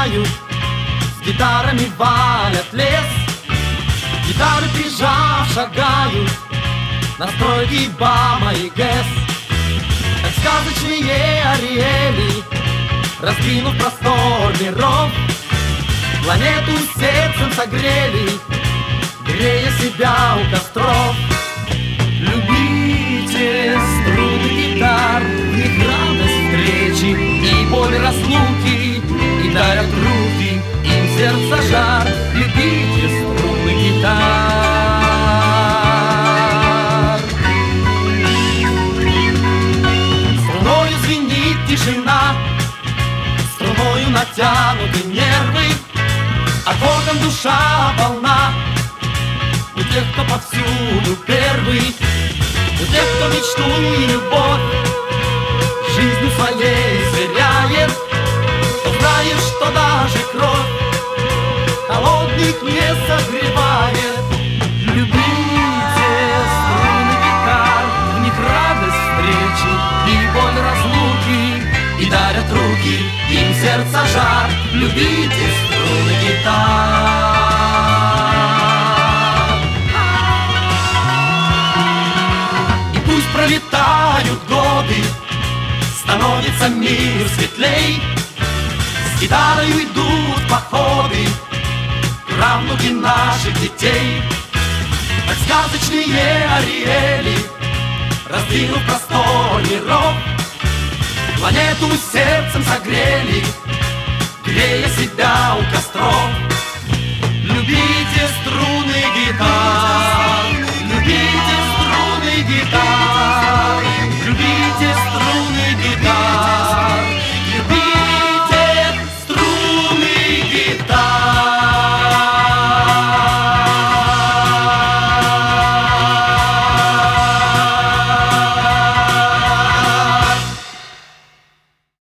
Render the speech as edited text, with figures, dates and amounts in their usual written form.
шагают, с гитарами валят лес. Гитары прижав шагают на стройки БАМа и ГЭС. Как сказочные Ариэли, раздвинув простор миров, планету сердцем согрели, грея себя у костров. Любите струны гитар, в них радость встречи и боль разлуки, и дарят руки им сердца жар. Любите струны гитар. Струною звенит тишина, струною натянуты нервы, аккордом душа полна. У тех, кто повсюду первый, у тех, кто мечту и любовь жизнью своей сверяет, кто знает, что даже кровь холодных не согревает. Любите струны гитар, в них радость встречи и боль разлуки, и дарят руки им сердца жар. Любите струны гитар. Пролетают годы, становится мир светлей, с гитарою идут походы правнуки наших детей. Как сказочные Ариэли, раздвинув простор миров, планету сердцем согрели, грея себя у костров.